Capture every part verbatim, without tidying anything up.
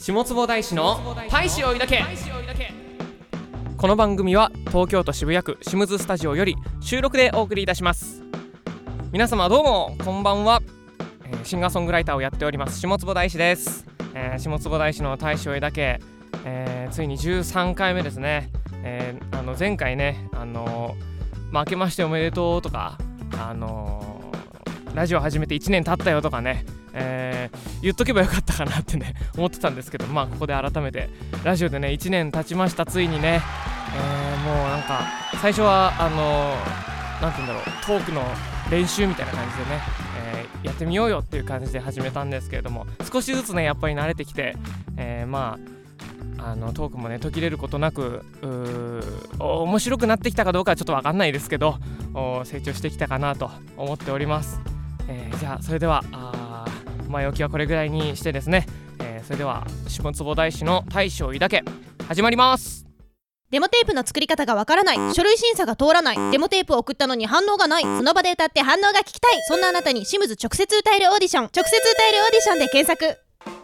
下坪大師の大志を抱け。この番組は東京都渋谷区シムズスタジオより収録でお送りいたします。皆様どうもこんばんは、えー、シンガーソングライターをやっております下坪大師です。えー、下坪大師の大志を抱け、えー、ついにじゅうさんかいめですね。えー、あの前回ね、あのー、明けましておめでとうとか、あのー、ラジオ始めていちねん経ったよとかね、えー、言っとけばよかったかなってね思ってたんですけど、まあここで改めてラジオでねいちねん経ちました。ついにね、えー、もうなんか最初はあのー、なんて言うんだろう、トークの練習みたいな感じでね、えー、やってみようよっていう感じで始めたんですけれども、少しずつねやっぱり慣れてきて、えー、まああのトークもね途切れることなく面白くなってきたかどうかはちょっと分かんないですけど、成長してきたかなと思っております。えー、じゃあそれではあ前置きはこれぐらいにしてですね、えー、それでは下坪大師の大志を抱け始まります。 デモテープの作り方がわからない、書類審査が通らない、デモテープを送ったのに反応がない、その場で歌って反応が聞きたい、そんなあなたにシムズ直接歌えるオーディション、直接歌えるオーディションで検索。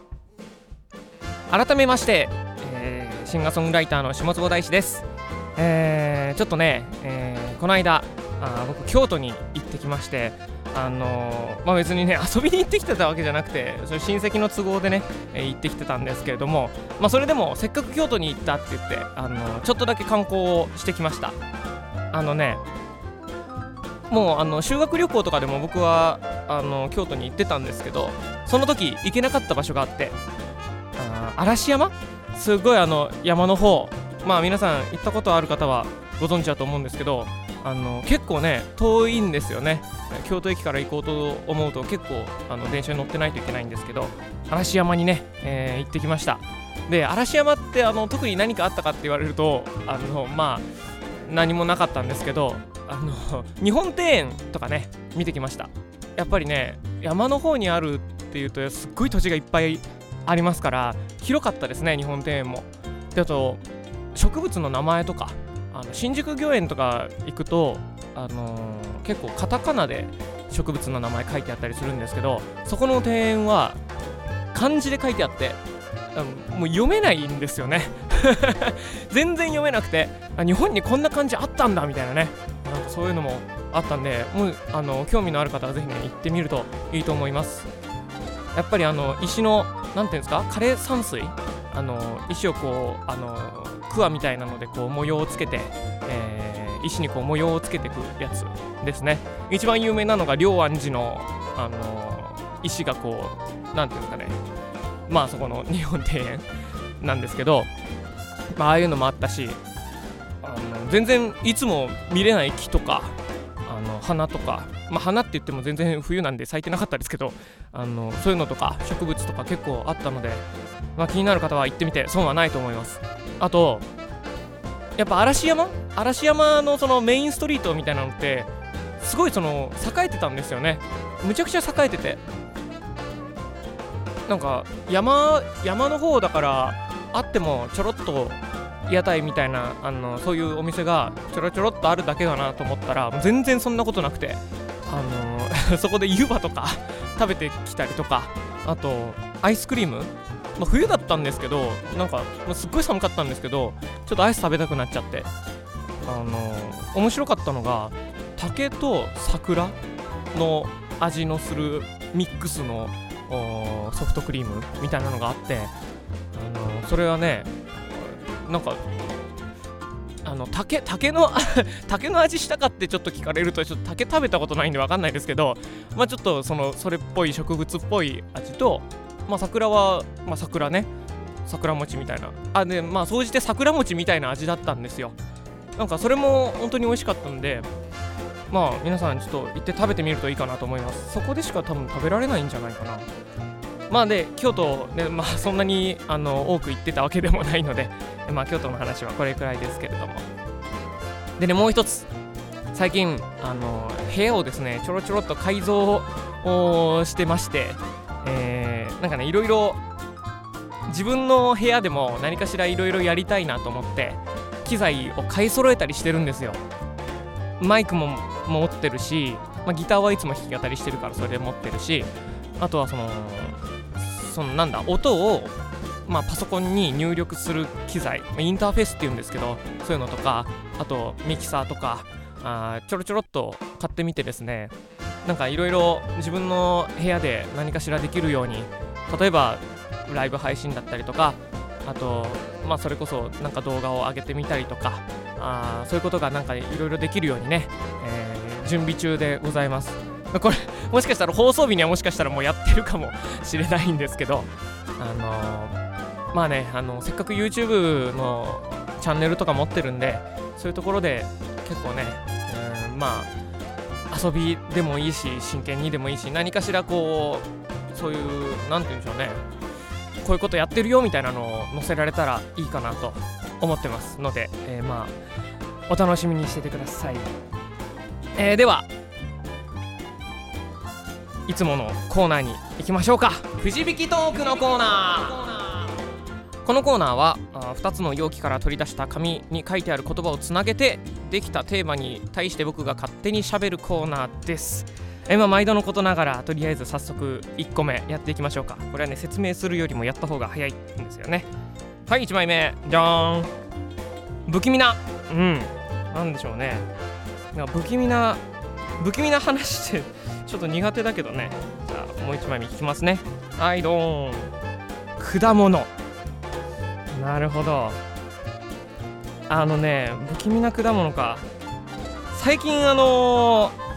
改めまして、えー、シンガーソングライターの下坪大志です。えー、ちょっとね、えー、この間あ僕京都に行ってきまして、あのーまあ、別にね遊びに行ってきてたわけじゃなくて、それ親戚の都合でね、えー、行ってきてたんですけれども、まあ、それでもせっかく京都に行ったって言って、あのー、ちょっとだけ観光をしてきました。あのねもうあの修学旅行とかでも僕はあの京都に行ってたんですけど、その時行けなかった場所があって、あ嵐山、すごいあの山の方、まあ皆さん行ったことある方はご存知だと思うんですけど、あの結構ね遠いんですよね。京都駅から行こうと思うと結構あの電車に乗ってないといけないんですけど、嵐山にね、えー、行ってきました。で嵐山ってあの特に何かあったかって言われると、あのまあ何もなかったんですけど、あの日本庭園とかね見てきました。やっぱりね山の方にあるっていうとすっごい土地がいっぱいありますから広かったですね、日本庭園も。であと植物の名前とか、あの新宿御苑とか行くと、あのー、結構カタカナで植物の名前書いてあったりするんですけど、そこの庭園は漢字で書いてあって、もう読めないんですよね全然読めなくて、日本にこんな漢字あったんだみたいなね、なんかそういうのもあったんで、もうあの興味のある方はぜひね行ってみるといいと思います。やっぱりあの石のなんていうんですか、枯山水、あの石をこうあの桑みたいなのでこう模様をつけて、えー、石にこう模様をつけていくやつですね。一番有名なのが龍安寺の、あのー、石がこうなんていうんですかね、まあそこの日本庭園なんですけど、まあああいうのもあったし、あの全然いつも見れない木とか、あの花とか、まあ花って言っても全然冬なんで咲いてなかったですけど、あのそういうのとか植物とか結構あったので、まあ、気になる方は行ってみて損はないと思います。あとやっぱ嵐山嵐山のそのメインストリートみたいなのってすごいその栄えてたんですよね。むちゃくちゃ栄えてて、なんか山山の方だからあってもちょろっと屋台みたいな、あのそういうお店がちょろちょろっとあるだけだなと思ったら、全然そんなことなくて、あのそこで湯葉とか食べてきたりとか、あとアイスクリーム、まあ、冬だったんですけど、なんか、まあ、すっごい寒かったんですけど、ちょっとアイス食べたくなっちゃって、あのー、面白かったのが竹と桜の味のするミックスのソフトクリームみたいなのがあって、あのー、それはねなんかあの竹竹の竹の味したかってちょっと聞かれると、ちょっと竹食べたことないんで分かんないですけど、まあちょっとそのそれっぽい植物っぽい味と、まあ桜は、まあ、桜ね桜餅みたいな、あでまあ総じて桜餅みたいな味だったんですよ。なんかそれも本当に美味しかったんで、まあ皆さんちょっと行って食べてみるといいかなと思います。そこでしか多分食べられないんじゃないかな。まあで京都ね、まあそんなにあの多く行ってたわけでもないので、まあ京都の話はこれくらいですけれども、でねもう一つ最近あの部屋をですねちょろちょろっと改造をしてまして、えー、なんかねいろいろ自分の部屋でも何かしらいろいろやりたいなと思って機材を買い揃えたりしてるんですよ。マイクも持ってるし、まあ、ギターはいつも弾き語りしてるからそれで持ってるし、あとはそのそのなんだ音をまあ、パソコンに入力する機材、インターフェースっていうんですけど、そういうのとか、あとミキサーとかあちょろちょろっと買ってみてですね、なんかいろいろ自分の部屋で何かしらできるように、例えばライブ配信だったりとか、あとまあそれこそなんか動画を上げてみたりとか、あそういうことがなんかいろいろできるようにね、えー、準備中でございます。これもしかしたら放送日にはもしかしたらもうやってるかもしれないんですけど、あのー、まあね、あのせっかく YouTube のチャンネルとか持ってるんで、そういうところで結構ね、うん、まあ遊びでもいいし真剣にでもいいし、何かしらこうそういうなんて言うんでしょうね、こういうことやってるよみたいなのを載せられたらいいかなと思ってますので、えー、まあお楽しみにしててください。えー、ではいつものコーナーに行きましょうか。くじ引きトークのコーナー。このコーナーはふたつの容器から取り出した紙に書いてある言葉をつなげて、できたテーマに対して僕が勝手に喋るコーナーです。えまあ毎度のことながら、とりあえず早速いっこめやっていきましょうか。これはね、説明するよりもやった方が早いんですよね。はい、いちまいめ、じゃーん、不気味な、うんなんでしょうね、不気味な不気味な話ってちょっと苦手だけどね。じゃあもういちまいめいきますね。はいどーん、果物。なるほど、あのね、不気味な果物か。最近あのー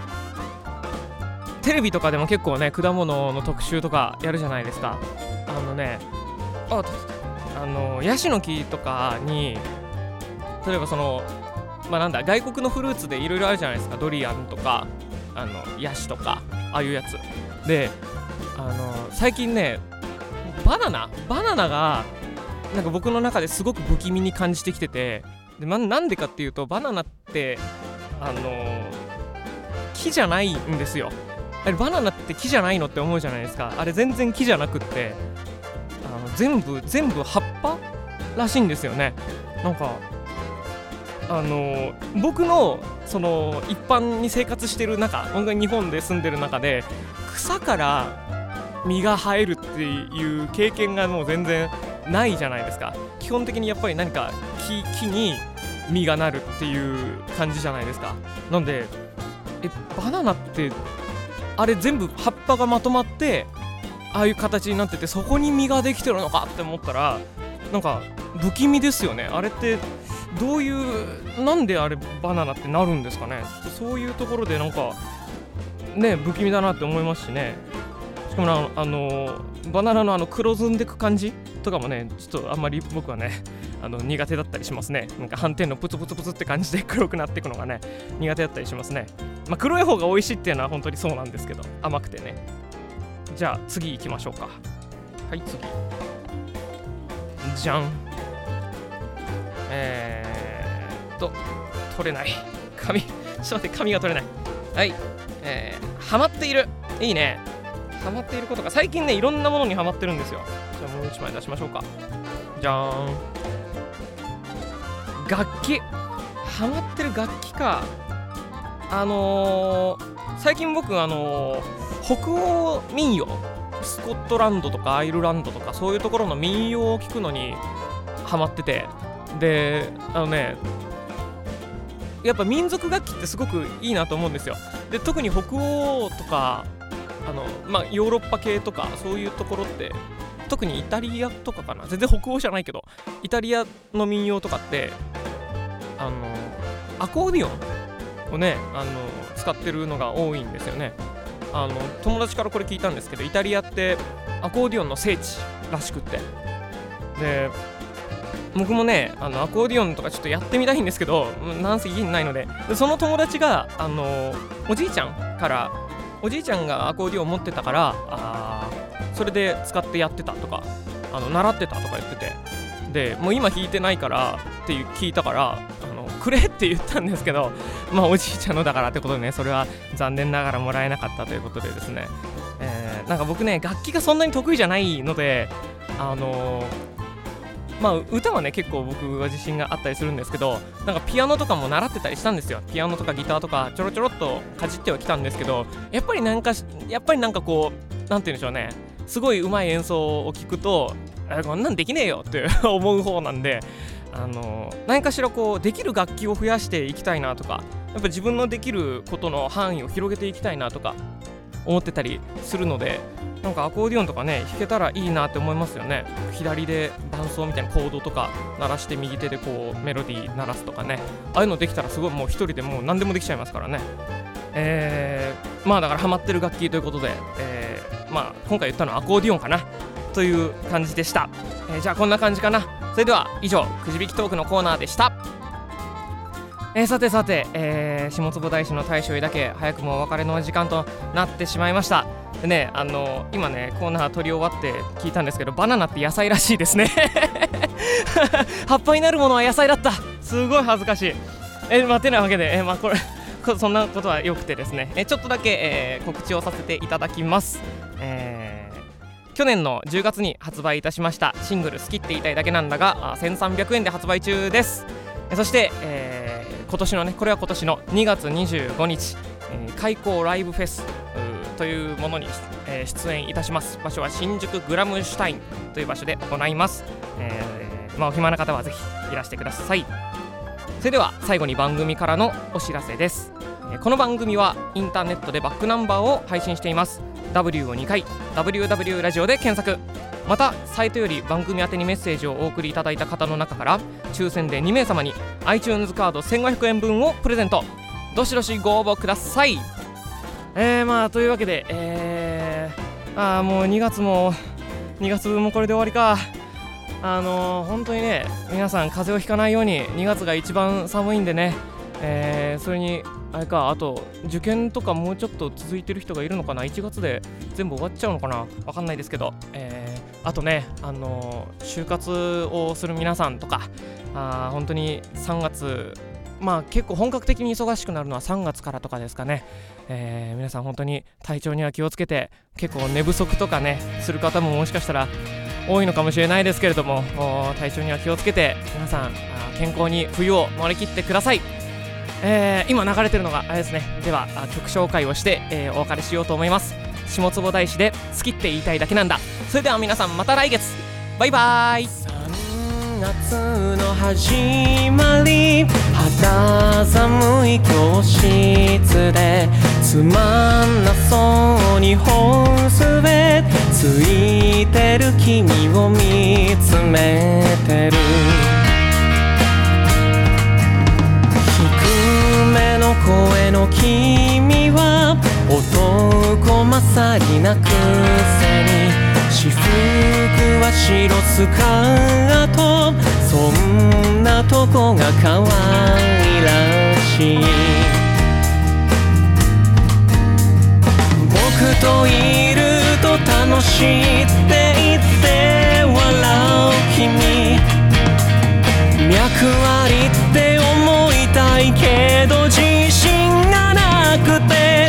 テレビとかでも結構ね、果物の特集とかやるじゃないですか。あのね、あ、あのヤシの木とかに、例えばそのまあなんだ、外国のフルーツでいろいろあるじゃないですか。ドリアンとか、あのヤシとか、ああいうやつで、あの最近ね、バナナバナナがなんか僕の中ですごく不気味に感じてきてて、で、ま、なんでかっていうと、バナナってあの木じゃないんですよ。あれバナナって木じゃないのって思うじゃないですか。あれ全然木じゃなくって、あの全部全部葉っぱらしいんですよね。なんかあの僕のその一般に生活してる中、僕が日本で住んでる中で草から実が生えるっていう経験がもう全然ないじゃないですか。基本的にやっぱり何か 木, 木に実がなるっていう感じじゃないですか。なんでえバナナってあれ全部葉っぱがまとまってああいう形になってて、そこに実ができてるのかって思ったら、なんか不気味ですよね。あれってどういう、なんであれバナナってなるんですかね。ちょっとそういうところでなんかね、不気味だなって思いますしね。しかもあのバナナのあの黒ずんでく感じとかもね、ちょっとあんまり僕はねあの苦手だったりしますね。なんか斑点のプツプツプツって感じで黒くなっていくのがね、苦手だったりしますね。まあ黒い方が美味しいっていうのは本当にそうなんですけど、甘くてね。じゃあ次行きましょうか。はい次、じゃん。えーっと取れない紙、ちょっと待って、紙が取れない。はい、えー、ハマっている。いいね、ハマっていることか。最近ね、いろんなものにハマってるんですよ。じゃあもう一枚出しましょうか。じゃーん、楽器。ハマってる楽器か。あのー、最近僕あのー、北欧民謡、スコットランドとかアイルランドとかそういうところの民謡を聞くのにハマってて、であのね、やっぱ民族楽器ってすごくいいなと思うんですよ。で特に北欧とかあの、まあ、ヨーロッパ系とかそういうところって、特にイタリアとかかな、全然北欧じゃないけどイタリアの民謡とかってあのアコーディオンをね、あの使ってるのが多いんですよね。あの友達からこれ聞いたんですけど、イタリアってアコーディオンの聖地らしくって、で僕もね、あのアコーディオンとかちょっとやってみたいんですけど、なんせ家にないので、でその友達があのおじいちゃんからおじいちゃんがアコーディオン持ってたから、あそれで使ってやってたとか、あの習ってたとか言ってて、でもう今弾いてないからって聞いたから、あのくれって言ったんですけど、まあおじいちゃんのだからってことでね、それは残念ながらもらえなかったということでですね、えー、なんか僕ね、楽器がそんなに得意じゃないので、あのー、まあ歌はね結構僕は自信があったりするんですけど、なんかピアノとかも習ってたりしたんですよ。ピアノとかギターとかちょろちょろっとかじってはきたんですけど、やっぱりなんかやっぱりなんかこう、なんて言うんでしょうね、すごい上手い演奏を聞くと、 えこんなんできねえよって思う方なんで、あの何かしらこうできる楽器を増やしていきたいなとか、やっぱ自分のできることの範囲を広げていきたいなとか思ってたりするので、なんかアコーディオンとかね弾けたらいいなって思いますよね。左で伴奏みたいなコードとか鳴らして右手でこうメロディー鳴らすとかね、ああいうのできたらすごいもう一人でもう何でもできちゃいますからね。えー、まあだからハマってる楽器ということで、えー、まあ今回言ったのはアコーディオンかなという感じでした。えー、じゃあこんな感じかな。それでは以上くじ引きトークのコーナーでした。えー、さてさて、えー、下坪大師の大将だけ早くもお別れの時間となってしまいました。でね、あのー、今ねコーナー撮り終わって聞いたんですけど、バナナって野菜らしいですね葉っぱになるものは野菜だった。すごい恥ずかしい。えー、まあ、てなわけで、えー、まあこれそんなことはよくてですね、えー、ちょっとだけ、えー、告知をさせていただきます。えー、去年のじゅうがつに発売いたしましたシングル「好きって言いたいだけなんだ」がせんさんびゃくえんで発売中です。そして、えー、今年のねこれは今年のにがつにじゅうごにち、えー、開校ライブフェスというものに、えー、出演いたします。場所は新宿グラムシュタインという場所で行います。えーまあ、お暇な方はぜひいらしてください。それでは最後に番組からのお知らせです。えー、この番組はインターネットでバックナンバーを配信しています。 ダブリュー をにかい ダブリューダブリュー ラジオで検索。またサイトより番組宛てにメッセージをお送りいただいた方の中から抽選でにめいさまに iTunes カードせんごひゃくえん分をプレゼント。どしどしご応募ください。えー、まあというわけで、えー、あもうにがつもにがつぶんもこれで終わりか。あのー、本当にね皆さん風邪をひかないように、にがつが一番寒いんでね、えー、それにあれか、あと受験とかもうちょっと続いてる人がいるのかな。いちがつで全部終わっちゃうのかな、わかんないですけど、えー、あとね、あのー、就活をする皆さんとか、あ本当にさんがつ、まあ結構本格的に忙しくなるのはさんがつからとかですかね。えー、皆さん本当に体調には気をつけて、結構寝不足とかねする方ももしかしたら多いのかもしれないですけれども、体調には気をつけて皆さん健康に冬を乗り切ってください。えー、今流れてるのがあれですね。では曲紹介をして、えー、お別れしようと思います。下坪大師で好きって言いたいだけなんだ。それでは皆さんまた来月、バイバーイ。さんがつの始まり、肌寒い教室でつまんなそうに本滑ついてる君を見つめてる。低めの声の君は男勝りなくせに、私服は白スカート、そんなとこが可愛らしい。僕といると楽しいって言って笑う君、脈ありって思いたいけど自信がなくて、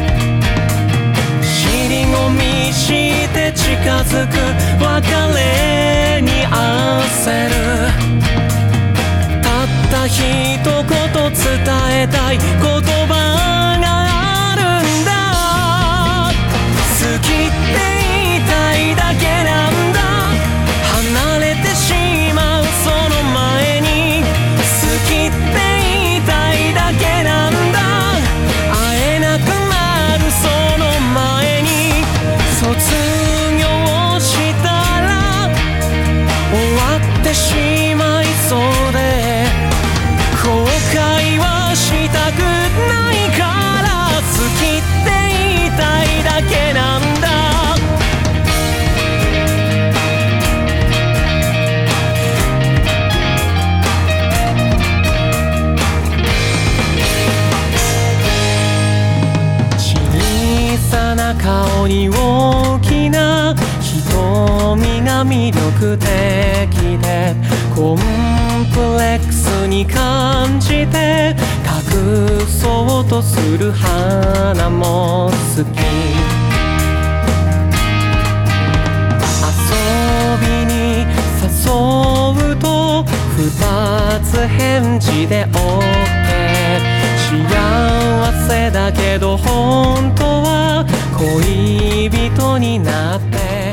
尻込みして近づく別れに焦る。たった一言伝えたい言葉があるんだ。好きって言いたいだけなんだ。離れてしまうその前に好きって言いたいだけなんだ。会えなくなるその前に卒業したら終わってしまいそうで、後悔はしたくないから好きって言いたいだけなんだ。小さな顔に大きな瞳が魅力的で、コンプレックスに感じて隠そうとする花も好き。遊びに誘うと二つ返事で OK。 幸せだけど本当は恋人になって